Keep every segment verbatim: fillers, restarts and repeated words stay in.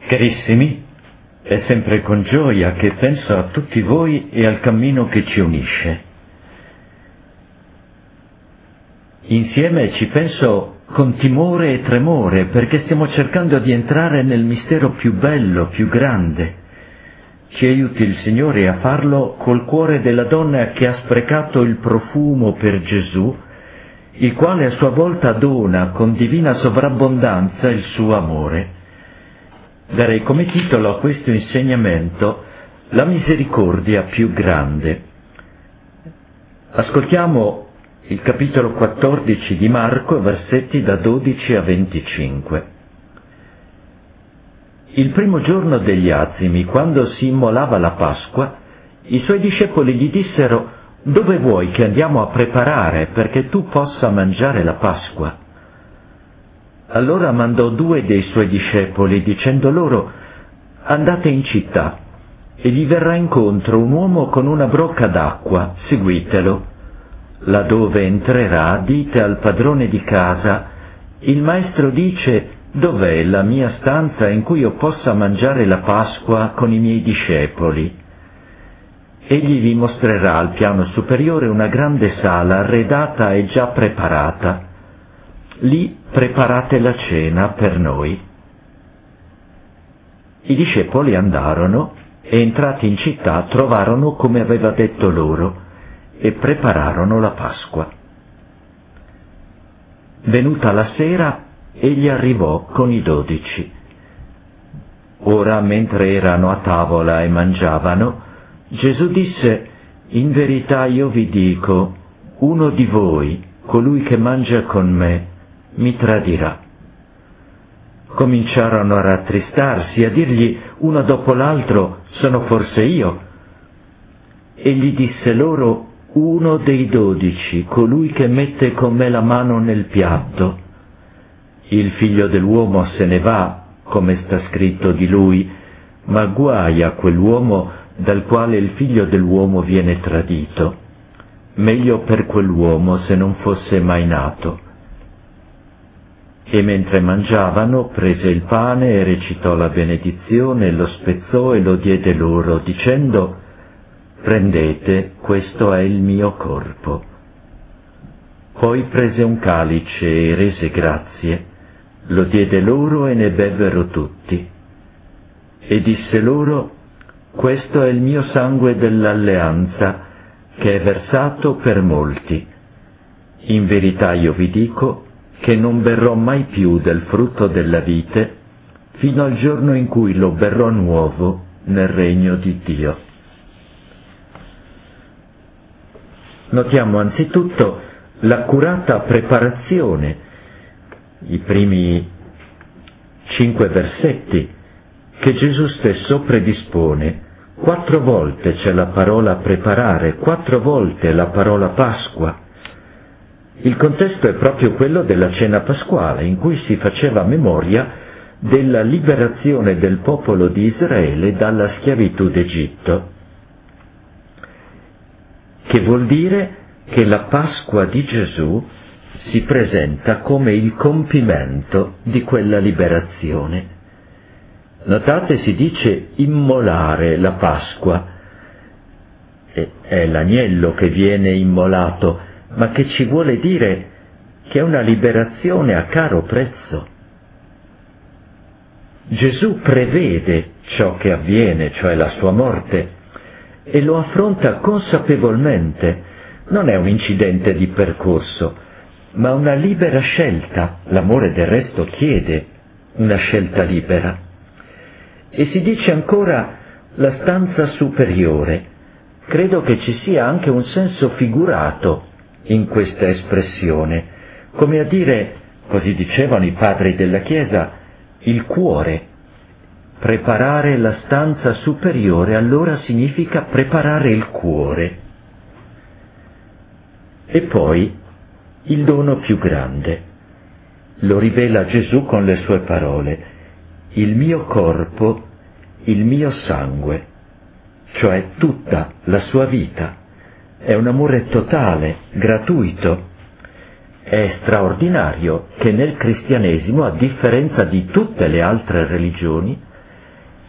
Carissimi, è sempre con gioia che penso a tutti voi e al cammino che ci unisce. Insieme ci penso con timore e tremore, perché stiamo cercando di entrare nel mistero più bello, più grande. Ci aiuti il Signore a farlo col cuore della donna che ha sprecato il profumo per Gesù, il quale a sua volta dona con divina sovrabbondanza il suo amore. Darei come titolo a questo insegnamento la misericordia più grande. Ascoltiamo il capitolo quattordici di Marco, versetti da dodici a venticinque. Il primo giorno degli Azimi, quando si immolava la Pasqua, i suoi discepoli gli dissero: «Dove vuoi che andiamo a preparare perché tu possa mangiare la Pasqua?» Allora mandò due dei suoi discepoli, dicendo loro: «Andate in città, e vi verrà incontro un uomo con una brocca d'acqua, seguitelo. Laddove entrerà, dite al padrone di casa: il maestro dice: dov'è la mia stanza in cui io possa mangiare la Pasqua con i miei discepoli?» Egli vi mostrerà al piano superiore una grande sala arredata e già preparata. Lì preparate la cena per noi. I discepoli andarono e, entrati in città, trovarono come aveva detto loro e prepararono la Pasqua. Venuta la sera, egli arrivò con i dodici. Ora, mentre erano a tavola e mangiavano, Gesù disse: «In verità io vi dico, uno di voi, colui che mangia con me, mi tradirà». Cominciarono a rattristarsi, a dirgli uno dopo l'altro: «Sono forse io?» Egli disse loro: «Uno dei dodici, colui che mette con me la mano nel piatto. Il figlio dell'uomo se ne va, come sta scritto di lui, ma guai a quell'uomo dal quale il figlio dell'uomo viene tradito. Meglio per quell'uomo se non fosse mai nato». E mentre mangiavano, prese il pane e recitò la benedizione, lo spezzò e lo diede loro, dicendo: «Prendete, questo è il mio corpo». Poi prese un calice e rese grazie, lo diede loro e ne bevvero tutti. E disse loro: «Questo è il mio sangue dell'alleanza, che è versato per molti. In verità io vi dico che non berrò mai più del frutto della vite, fino al giorno in cui lo berrò nuovo nel regno di Dio». Notiamo anzitutto l'accurata preparazione, i primi cinque versetti, che Gesù stesso predispone. Quattro volte c'è la parola preparare, quattro volte la parola Pasqua. Il contesto è proprio quello della cena pasquale, in cui si faceva memoria della liberazione del popolo di Israele dalla schiavitù d'Egitto, che vuol dire che la Pasqua di Gesù si presenta come il compimento di quella liberazione. Notate, si dice immolare la Pasqua. È l'agnello che viene immolato, ma che ci vuole dire che è una liberazione a caro prezzo. Gesù prevede ciò che avviene, cioè la sua morte, e lo affronta consapevolmente. Non è un incidente di percorso, ma una libera scelta. L'amore del resto chiede una scelta libera. E si dice ancora la stanza superiore. Credo che ci sia anche un senso figurato in questa espressione, come a dire, così dicevano i padri della Chiesa, il cuore. Preparare la stanza superiore allora significa preparare il cuore. E poi il dono più grande. Lo rivela Gesù con le sue parole: «Il mio corpo, il mio sangue», cioè tutta la sua vita. È un amore totale, gratuito. È straordinario che nel cristianesimo, a differenza di tutte le altre religioni,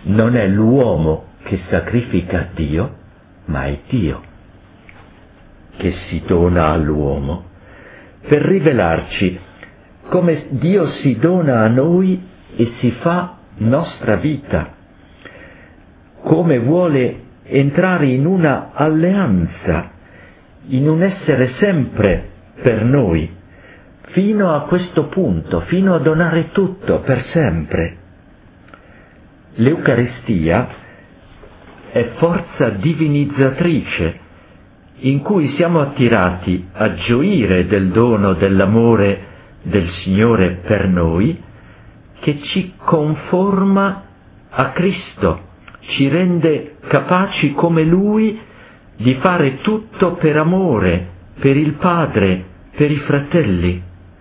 Non è l'uomo che sacrifica a Dio, ma è Dio che si dona all'uomo per rivelarci come Dio si dona a noi e si fa nostra vita, come vuole entrare in una alleanza, in un essere sempre per noi, fino a questo punto, fino a donare tutto per sempre. L'Eucaristia è forza divinizzatrice in cui siamo attirati a gioire del dono dell'amore del Signore per noi, che ci conforma a Cristo, ci rende capaci come Lui di fare tutto per amore, per il Padre, per i fratelli.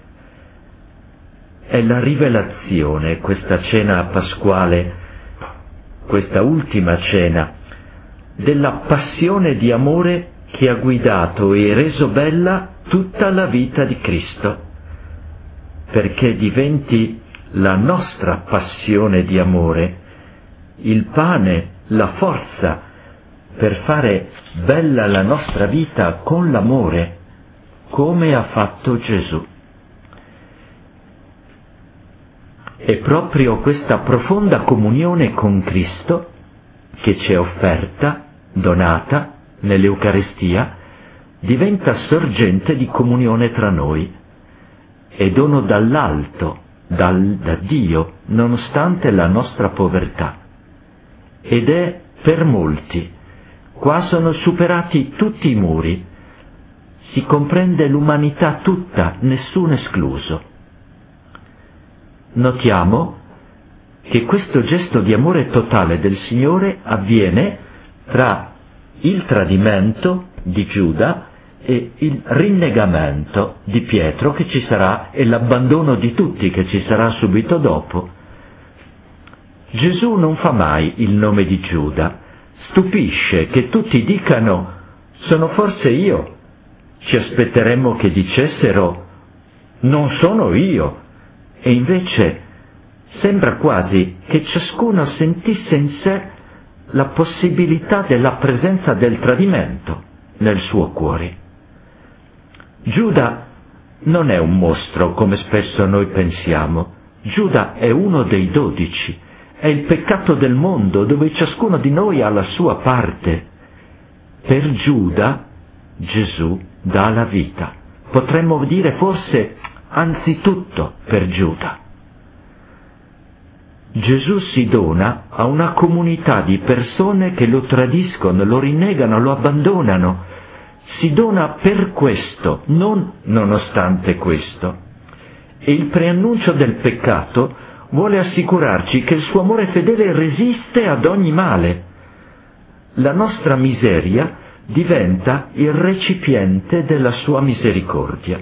È la rivelazione, questa cena pasquale, questa ultima cena, della passione di amore che ha guidato e reso bella tutta la vita di Cristo, perché diventi la nostra passione di amore, il pane, la forza per fare bella la nostra vita con l'amore, come ha fatto Gesù. È proprio questa profonda comunione con Cristo che ci è offerta, donata nell'Eucaristia, diventa sorgente di comunione tra noi, è dono dall'alto, dal, da Dio, nonostante la nostra povertà, ed è per molti. Qua sono superati tutti i muri, si comprende l'umanità tutta, nessuno escluso. Notiamo che questo gesto di amore totale del Signore avviene tra il tradimento di Giuda e il rinnegamento di Pietro che ci sarà, e l'abbandono di tutti che ci sarà subito dopo. Gesù non fa mai il nome di Giuda, stupisce che tutti dicano: sono forse io. Ci aspetteremmo che dicessero: non sono io. E invece sembra quasi che ciascuno sentisse in sé la possibilità della presenza del tradimento nel suo cuore. Giuda non è un mostro come spesso noi pensiamo. Giuda è uno dei dodici, è il peccato del mondo dove ciascuno di noi ha la sua parte. Per Giuda Gesù dà la vita. Potremmo dire forse anzitutto per Giuda. Gesù si dona a una comunità di persone che lo tradiscono, lo rinnegano, lo abbandonano. Si dona per questo, non nonostante questo. E il preannuncio del peccato vuole assicurarci che il suo amore fedele resiste ad ogni male. La nostra miseria diventa il recipiente della sua misericordia.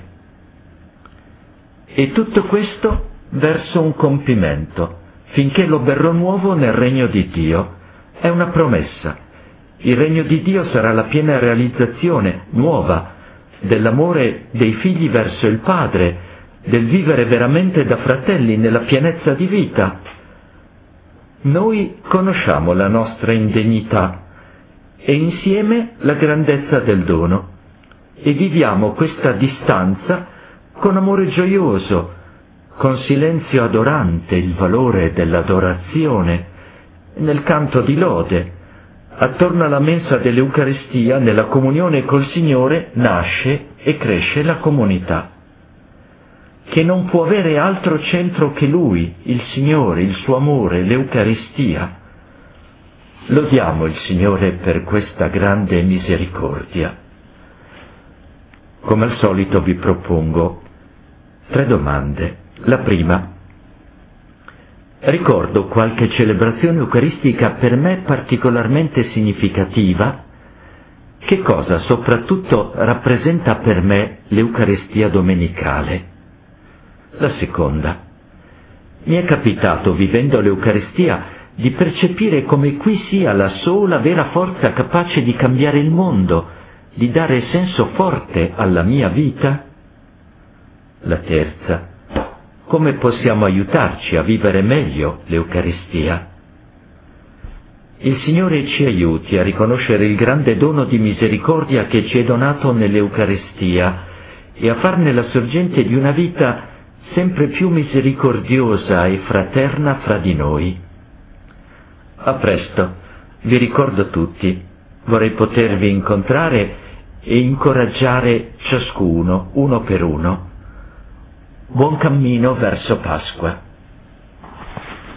E tutto questo verso un compimento, finché lo berrò nuovo nel regno di Dio. È una promessa. Il regno di Dio sarà la piena realizzazione nuova dell'amore dei figli verso il Padre, del vivere veramente da fratelli nella pienezza di vita. Noi conosciamo la nostra indegnità e insieme la grandezza del dono, e viviamo questa distanza con amore gioioso, con silenzio adorante il valore dell'adorazione, nel canto di lode. Attorno alla mensa dell'Eucaristia, nella comunione col Signore, nasce e cresce la comunità, che non può avere altro centro che Lui, il Signore, il suo amore, l'Eucaristia. Lodiamo il Signore per questa grande misericordia. Come al solito vi propongo tre domande. La prima: ricordo qualche celebrazione eucaristica per me particolarmente significativa? Che cosa soprattutto rappresenta per me l'Eucaristia domenicale? La seconda: mi è capitato, vivendo l'Eucaristia, di percepire come qui sia la sola vera forza capace di cambiare il mondo, di dare senso forte alla mia vita? La terza: come possiamo aiutarci a vivere meglio l'Eucaristia? Il Signore ci aiuti a riconoscere il grande dono di misericordia che ci è donato nell'Eucaristia e a farne la sorgente di una vita sempre più misericordiosa e fraterna fra di noi. A presto, vi ricordo tutti, vorrei potervi incontrare e incoraggiare ciascuno, uno per uno. Buon cammino verso Pasqua.